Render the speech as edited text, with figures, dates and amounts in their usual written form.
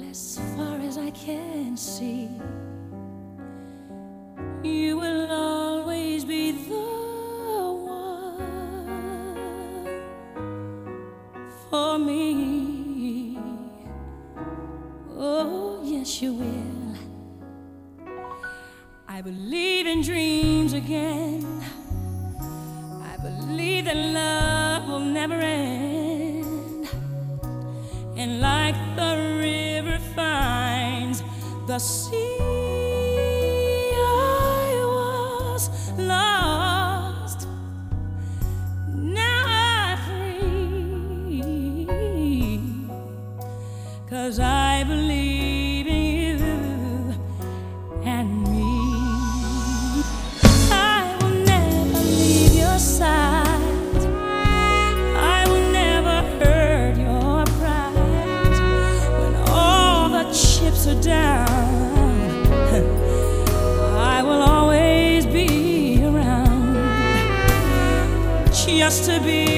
as far as I can see, you will always be the one for me. Oh, yes, you will. I believe in dreams again. I believe that love will never end. And like the river finds the sea, I was lost, now I'm free, 'cause I believe in you and me. I will never leave your side. I will never hurt your pride. When all the chips are down, I will always be around, just to be